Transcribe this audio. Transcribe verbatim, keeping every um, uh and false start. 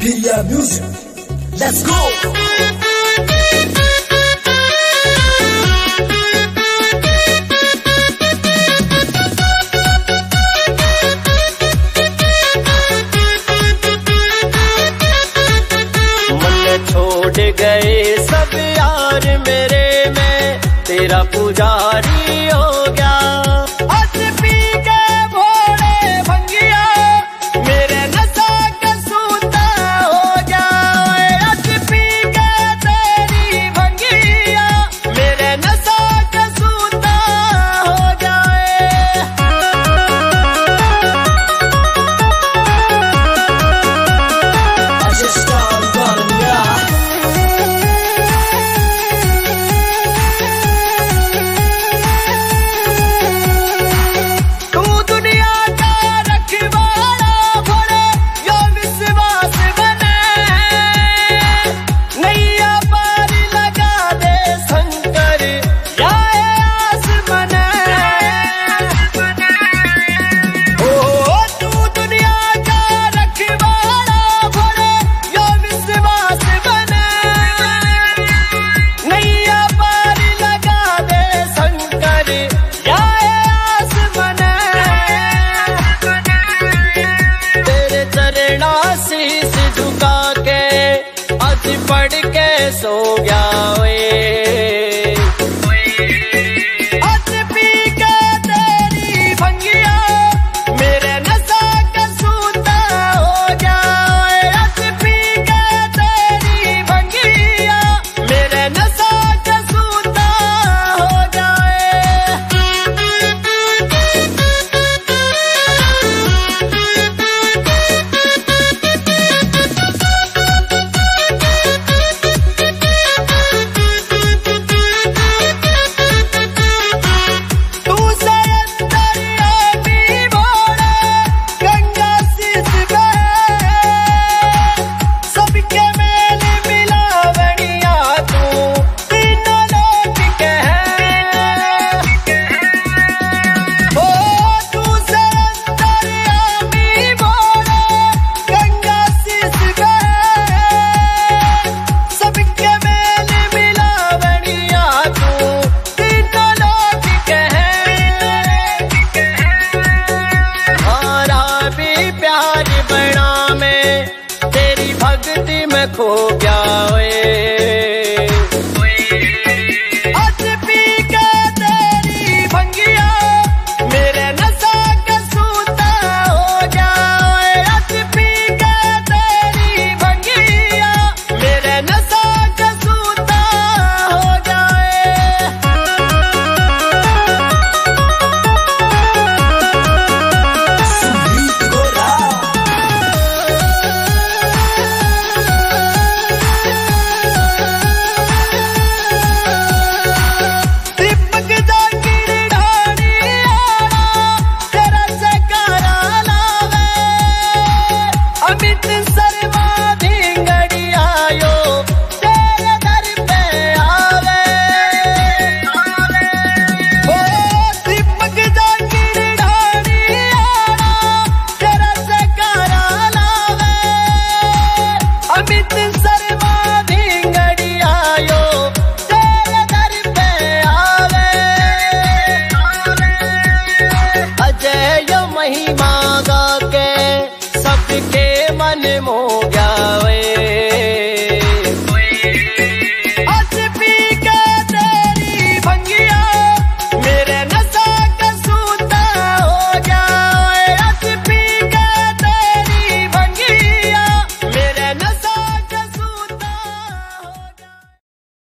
Guerrilla Music. Let's go. छोड़ गए सब यार मेरे, मैं तेरा पुजारी हो गया। आज पी के भोले भंगिया मेरे नशा का सूता हो गया। आज पी के तेरी भंगिया मेरे नशा का सूता हो जाए। शीश झुका के आज पढ़ के सो गया वे। आज पी के तेरी भंगिया मेरे नशा का सूता हो जाए। आज पी के तेरी भंगिया मेरे नशा का सूता हो जाए। भक्ति में खो गया वे। आज पी के तेरी भंगिया मेरे नशा का सूता हो जाए। आज पी के तेरी भंगिया मेरे नशा का सूता हो जाए। महिमा गा के सबके मन मोह